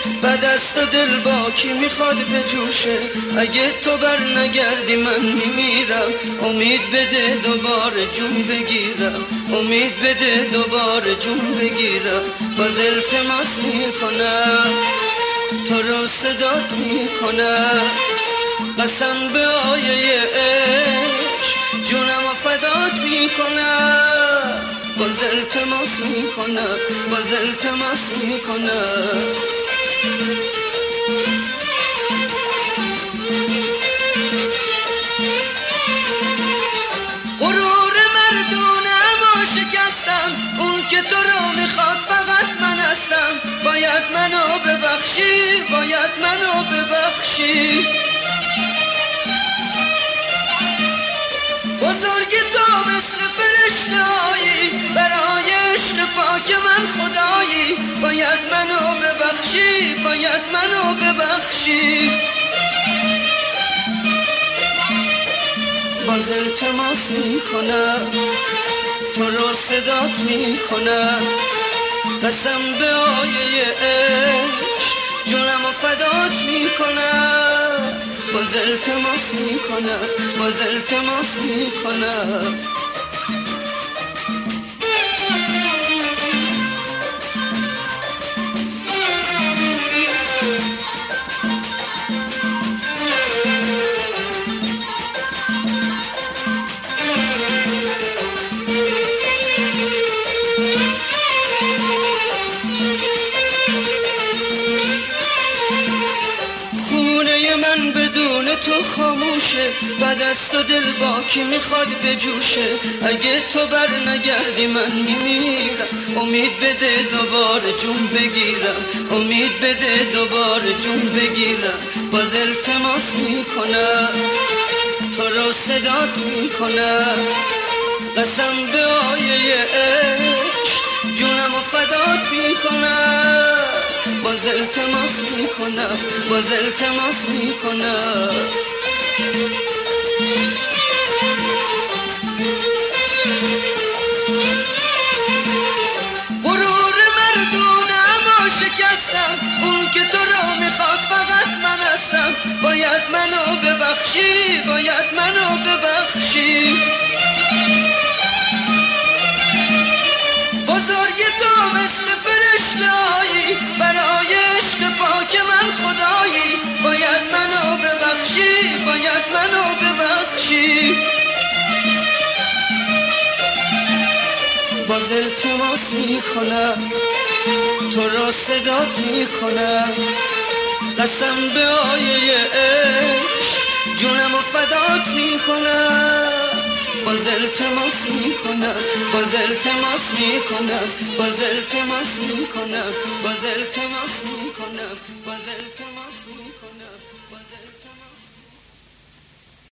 بعد از تو دل با کی میخواد بجوشه؟ اگه تو بر نگردی من میمیرم. امید بده دوباره جون بگیرم، امید بده دوباره جون بگیرم. باز التماس میکنم تو رو صدات میکنم، قسم به آیه عشق جونم و فدات میکنم. باز التماس میکنم، باز التماس میکنم. غرور مردونم و شکستم، اون که تو رو میخواد فقط من هستم. باید منو ببخشی، باید منو ببخشی. بزرگ تو مثل فرشته‌ای، برای عشق پاک من خدایی. باید منو ببخشی، باید منو ببخشی. باز التماس میکنم تو رو صدات میکنم، قسم به آیه عشق جونم و فدات میکنم. باز التماس میکنم، باز التماس میکنم. من بدون تو خاموشه، بعد از تو دل با کی میخواد بجوشه؟ اگه تو بر نگردی من میمیرم. امید بده دوباره جون بگیرم، امید بده دوباره جون بگیرم. باز التماس میکنم تو رو صدات میکنم، قسم به آیه عشق جونم و فدات میکنم. باز التماس میکنم، باز التماس میکنم. غرور مردونم و شکستم، اون که تو رو میخواد فقط من هستم. باید منو ببخشی، باید منو ببخشی. بزرگ تو مثل فرشته‌ای، برای عشق پاک من خدایی. باید منو ببخشی، باید منو ببخشی. باز التماس میکنم تو رو صدات میکنم، قسم به آیه عشق جونم و فدات میکنم. باز التماس میکنم، باز التماس میکنم، باز التماس میکنم، باز التماس میکنم، باز التماس میکنم، باز التماس